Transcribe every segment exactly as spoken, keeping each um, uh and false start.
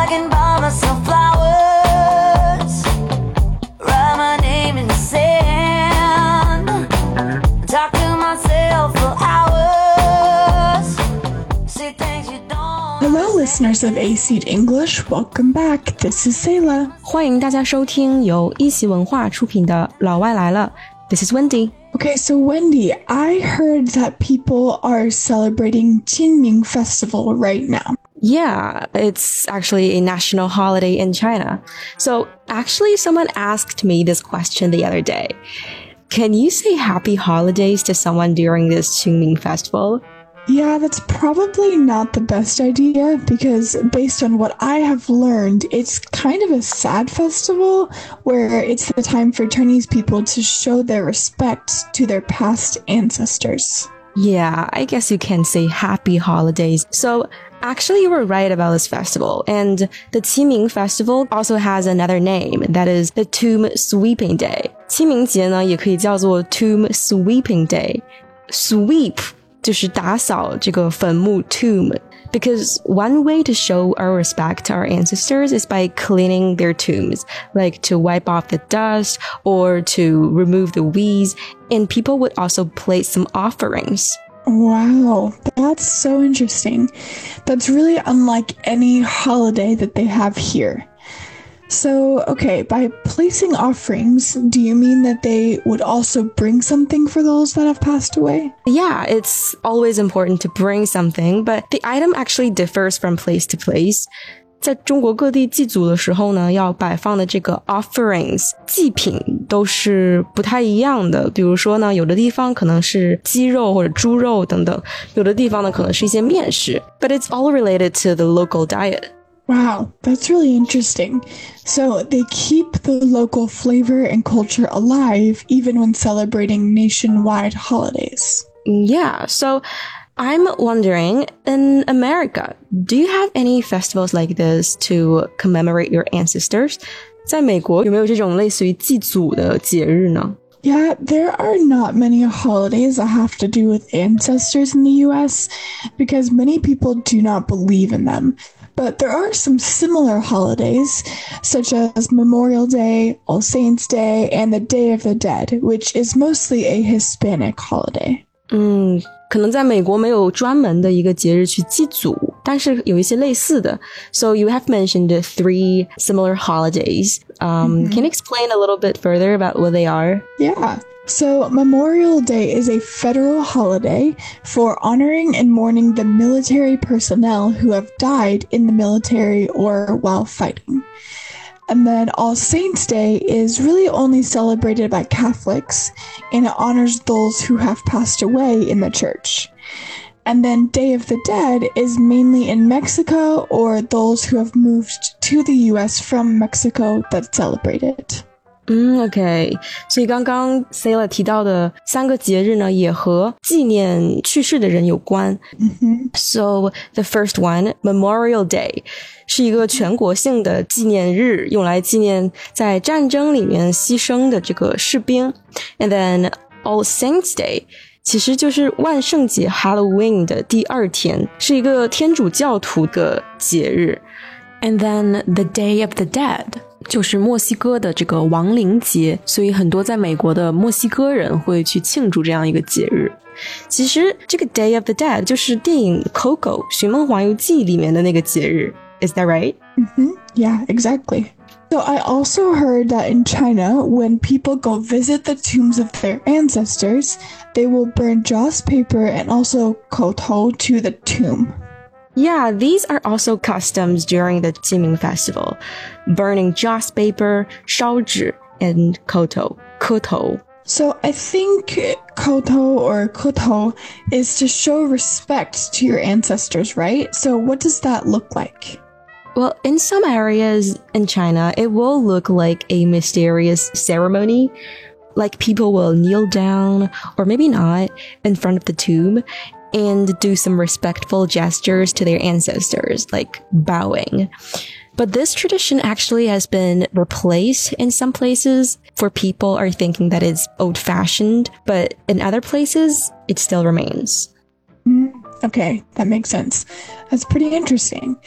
I can buy myself flowers, write my name in the sand, talk to myself for hours, say things you don't. Hello, listeners of A C English. Welcome back. This is Sayla. 欢迎大家收听由一席文化出品的《老外来了》。This is Wendy. Okay, so Wendy, I heard that people are celebrating Qingming Festival right now. Yeah, it's actually a national holiday in China. So actually, someone asked me this question the other day. Can you say happy holidays to someone during this Qingming Festival? Yeah, that's probably not the best idea because based on what I have learned, it's kind of a sad festival where it's the time for Chinese people to show their respect to their past ancestors. Yeah, I guess you can say happy holidays. So actually you were right about this festival. And the Qiming Festival also has another name, that is the Tomb Sweeping Day. 清明节呢也可以叫做 Tomb Sweeping Day. Sweep 就是打扫这个坟墓 tomb. Because one way to show our respect to our ancestors is by cleaning their tombs, like to wipe off the dust or to remove the weeds, and people would also place some offerings. Wow, that's so interesting. That's really unlike any holiday that they have here. So, okay, by placing offerings, do you mean that they would also bring something for those that have passed away? Yeah, it's always important to bring something, but the item actually differs from place to place. 在中国各地祭祖的时候呢，要摆放的这个 offerings 祭品都是不太一样的。比如说呢，有的地方可能是鸡肉或者猪肉等等，有的地方呢可能是一些面食。But it's all related to the local diet. Wow, that's really interesting. So they keep the local flavor and culture alive even when celebrating nationwide holidays. Yeah, so I'm wondering, in America, do you have any festivals like this to commemorate your ancestors? 在美国有没有这种类似于祭祖的节日呢？ Yeah, there are not many holidays that have to do with ancestors in the U S because many people do not believe in them. But there are some similar holidays, such as Memorial Day, All Saints Day, and the Day of the Dead, which is mostly a Hispanic holiday. 嗯，可能在美国没有专门的一个节日去祭祖，但是有一些类似的。So you have mentioned three similar holidays. Um, mm-hmm. Can you explain a little bit further about what they are? Yeah. So Memorial Day is a federal holiday for honoring and mourning the military personnel who have died in the military or while fighting. And then All Saints Day is really only celebrated by Catholics, and it honors those who have passed away in the church. And then Day of the Dead is mainly in Mexico or those who have moved to the U S from Mexico that celebrate it. 嗯 OK， 所以刚刚 Sayla 提到的三个节日呢，也和纪念去世的人有关。 Mm-hmm. So the first one, Memorial Day, 是一个全国性的纪念日，用来纪念在战争里面牺牲的这个士兵。And then All Saints Day, 其实就是万圣节 Halloween 的第二天，是一个天主教徒的节日。And then the Day of the Dead, 就是墨西哥的这个亡灵节，所以很多在美国的墨西哥人会去庆祝这样一个节日。其实这个 Day of the Dead 就是电影 Coco 寻梦环游记里面的那个节日。Is that right? Mm-hmm. Yeah, exactly. So I also heard that in China, when people go visit the tombs of their ancestors, they will burn joss paper and also kotou to the tomb. Yeah, these are also customs during the Qiming Festival. Burning joss paper, 烧纸 and kotou, 磕头. So I think kotou or kotou is to show respect to your ancestors, right? So what does that look like? Well, in some areas in China, it will look like a mysterious ceremony. Like people will kneel down, or maybe not, in front of the tomb and do some respectful gestures to their ancestors, like bowing. But this tradition actually has been replaced in some places, for people are thinking that it's old-fashioned, but in other places, it still remains. Mm, okay, that makes sense. That's pretty interesting.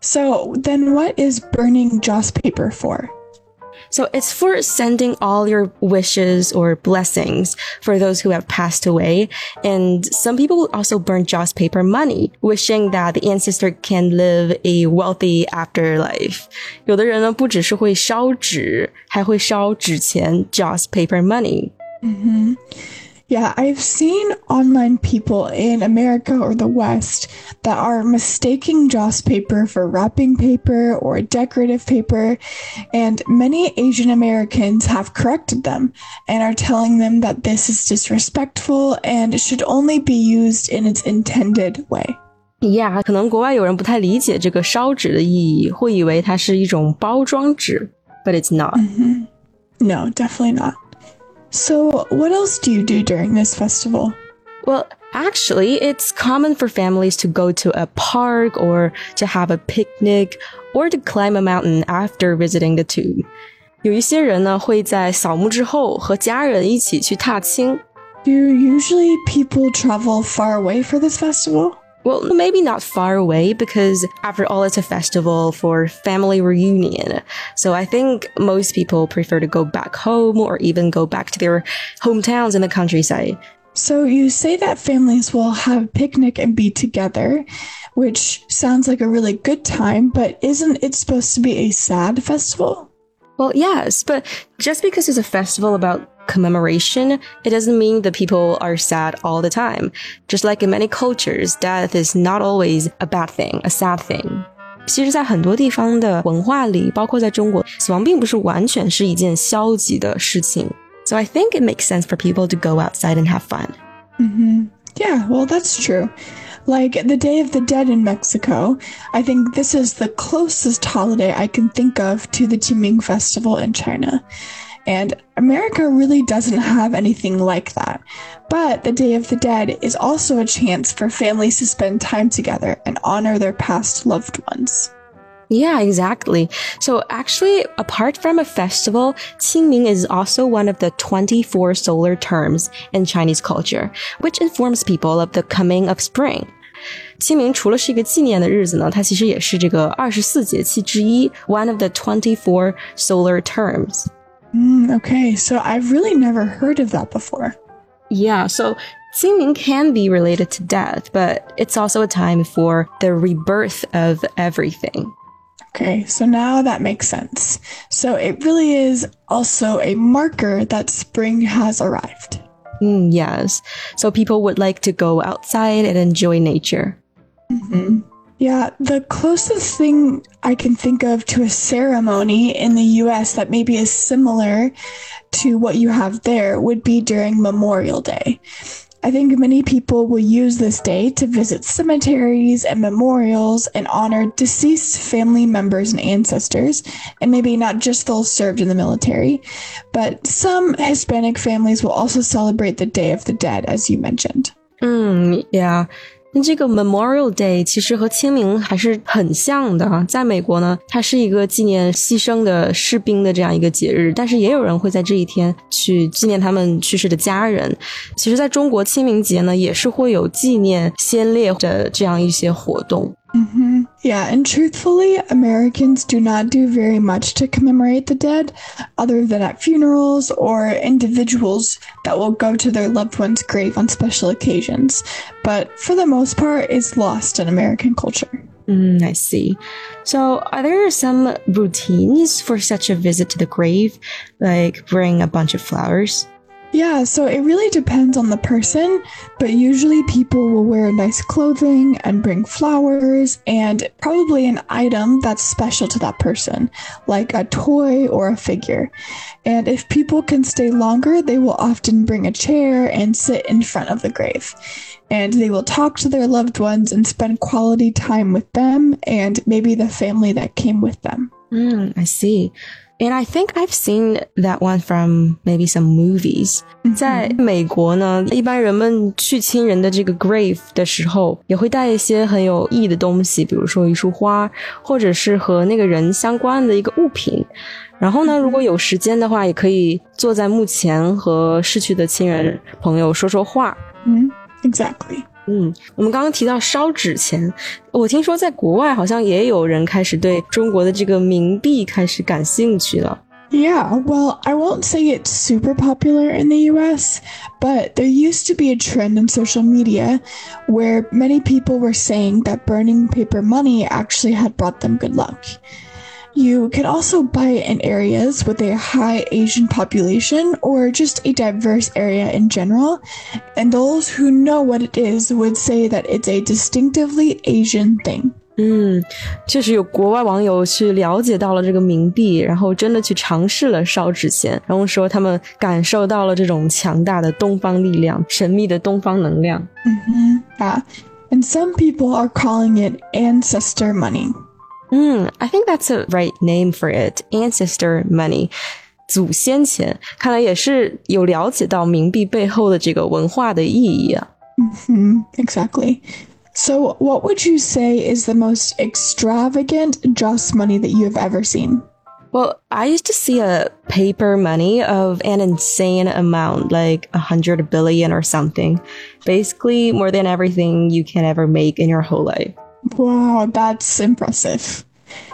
So then what is burning joss paper for? So it's for sending all your wishes or blessings for those who have passed away. And some people will also burn joss paper money, wishing that the ancestor can live a wealthy afterlife. 有的人呢，不只是会烧纸，还会烧纸钱 joss paper money. Mm-hmm. Yeah, I've seen online people in America or the West that are mistaking joss paper for wrapping paper or decorative paper, and many Asian Americans have corrected them and are telling them that this is disrespectful and should only be used in its intended way. Yeah, 可能国外有人不太理解这个烧纸的意义，会以为它是一种包装纸 but it's not. Mm-hmm. No, definitely not. So, what else do you do during this festival? Well, actually, it's common for families to go to a park or to have a picnic or to climb a mountain after visiting the tomb. 有一些人呢，会在扫墓之后和家人一起去踏青。 Do usually people travel far away for this festival? Well, maybe not far away because after all, it's a festival for family reunion. So I think most people prefer to go back home or even go back to their hometowns in the countryside. So you say that families will have a picnic and be together, which sounds like a really good time, but isn't it supposed to be a sad festival? Well, yes, but just because it's a festival about commemoration, it doesn't mean that people are sad all the time. Just like in many cultures, death is not always a bad thing, a sad thing. 其实在很多地方的文化里，包括在中国，死亡并不是完全是一件消极的事情。So I think it makes sense for people to go outside and have fun. Mm-hmm. Yeah, well, that's true. Like the Day of the Dead in Mexico, I think this is the closest holiday I can think of to the Qingming Festival in China. And America really doesn't have anything like that. But the Day of the Dead is also a chance for families to spend time together and honor their past loved ones. Yeah, exactly. So actually, apart from a festival, Qingming is also one of the twenty-four solar terms in Chinese culture, which informs people of the coming of spring. 清明除了是一个纪念的日子呢，它其实也是这个二十四节气之一 one of the twenty-four solar terms. Mm, okay, so I've really never heard of that before. Yeah, so Qingming can be related to death, but it's also a time for the rebirth of everything. Okay, so now that makes sense. So it really is also a marker that spring has arrived. Mm, yes, so people would like to go outside and enjoy nature. Mm-hmm. Yeah, the closest thing I can think of to a ceremony in the U S that maybe is similar to what you have there would be during Memorial Day. I think many people will use this day to visit cemeteries and memorials and honor deceased family members and ancestors, and maybe not just those served in the military, but some Hispanic families will also celebrate the Day of the Dead, as you mentioned. Mm, yeah. 那这个 Memorial Day 其实和清明还是很像的啊，在美国呢，它是一个纪念牺牲的士兵的这样一个节日，但是也有人会在这一天去纪念他们去世的家人。其实在中国清明节呢，也是会有纪念先烈的这样一些活动。 Mm-hmm. Yeah, and truthfully, Americans do not do very much to commemorate the dead, other than at funerals or individuals that will go to their loved one's grave on special occasions. But for the most part, it's lost in American culture. Mm, I see. So are there some routines for such a visit to the grave, like bring a bunch of flowers? Yeah, so it really depends on the person, but usually people will wear nice clothing and bring flowers and probably an item that's special to that person, like a toy or a figure. And if people can stay longer, they will often bring a chair and sit in front of the grave. And they will talk to their loved ones and spend quality time with them and maybe the family that came with them. Mm, I see. And I think I've seen that one from maybe some movies. 在美国呢，一般人们去亲人的这个 grave 的时候，也会带一些很有意义的东西，比如说一束花，或者是和那个人相关的一个物品。然后呢，如果有时间的话，也可以坐在墓前和逝去的亲人朋友说说话。 Mm-hmm. Exactly. 嗯，我们刚刚提到烧纸钱，我听说在国外好像也有人开始对中国的这个冥币开始感兴趣了。 Yeah, well, I won't say it's super popular in the U S, but there used to be a trend in social media where many people were saying that burning paper money actually had brought them good luck. You can also buy it in areas with a high Asian population or just a diverse area in general, and those who know what it is would say that it's a distinctively Asian thing. 嗯，确实有国外网友去了解到了这个冥币，然后真的去尝试了烧纸钱，然后说他们感受到了这种强大的东方力量，神秘的东方能量。 Mm-hmm. Yeah. And some people are calling it ancestor money. 嗯 I think that's a right name for it. Ancestor money. 祖先钱，看来也是有了解到冥币背后的这个文化的意义啊。 Mm-hmm. Exactly. So what would you say is the most extravagant just money that you have ever seen? Well, I used to see a paper money of an insane amount, like a hundred billion or something. Basically, more than everything you can ever make in your whole life. Wow, that's impressive.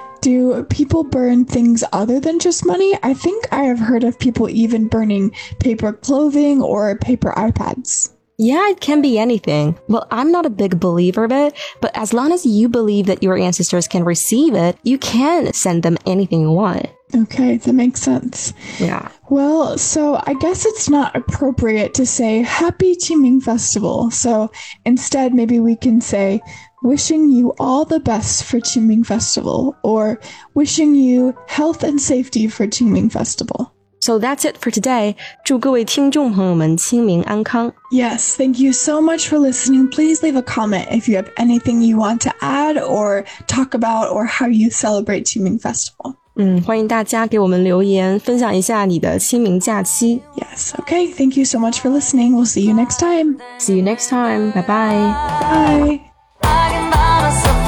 Do people burn things other than just money? I think I have heard of people even burning paper clothing or paper iPads. Yeah, it can be anything. Well, I'm not a big believer of it, but as long as you believe that your ancestors can receive it, you can send them anything you want. Okay, that makes sense. Yeah. Well, so I guess it's not appropriate to say Happy Qingming Festival. So instead, maybe we can say wishing you all the best for Qingming Festival, or wishing you health and safety for Qingming Festival. So that's it for today. 祝各位听众朋友们清明安康。 Yes, thank you so much for listening. Please leave a comment if you have anything you want to add or talk about or how you celebrate Qingming Festival. 嗯，欢迎大家给我们留言，分享一下你的清明假期。 Yes, okay. Thank you so much for listening. We'll see you next time. See you next time. Bye bye. Bye. I can buy myself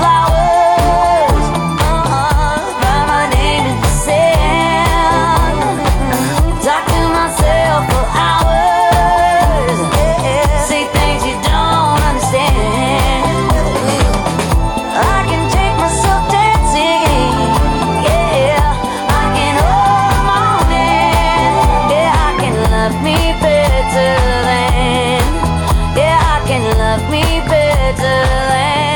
flowers, uh-uh, write my name in the sand, talk to myself for hours, yeah, say things you don't understand. I can take myself dancing, yeah, I can hold the morning, yeah, I can love me better than, yeah, I can love me better than